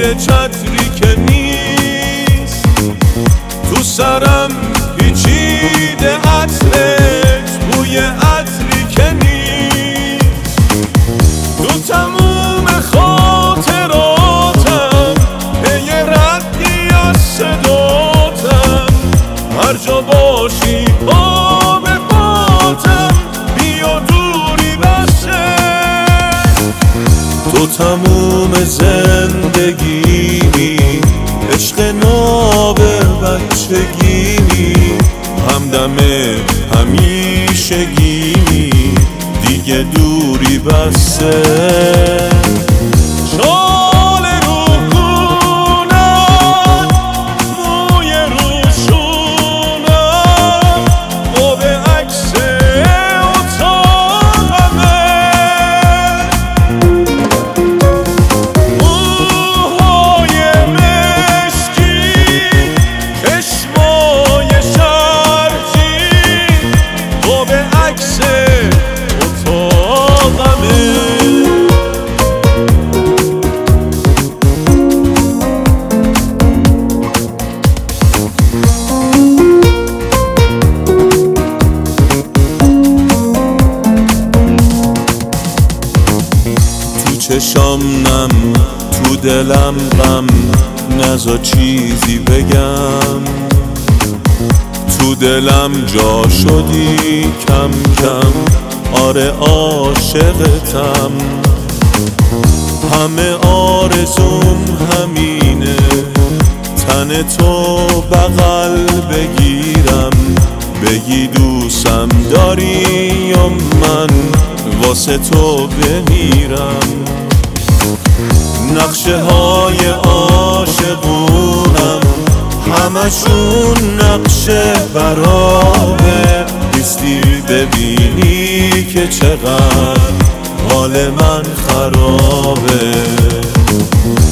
یه چتری که نیست، تو سرم پیچیده عطرت، بوی عطری که نیست. تو تموم خاطراتم پی ردی از صداتم، هر جا باشی پا به پاتم، بیا دوری بسه. تو تموم زندگیمی، عشق ناب بچگیمی، همدم همیشگیمی، دیگه دوری بسه. شال روحونم، موی روشونم، قاب عکس اتاقمه، موهای مشکی، چشمای شرجی، قاب عکس اتاقمه. تو چشام نم، تو دلم غم، نذار چیزی بگم. تو دلم جا شدی کم کم، آره عاشقتم. همه آرزوم همینه، تن تو بغل بگیرم، بگی دوستم داری یا من واسه تو بمیرم. نقشه های عاشقونم همشون نقشه برابه، نیستی ببینی که چقدر حال من خرابه.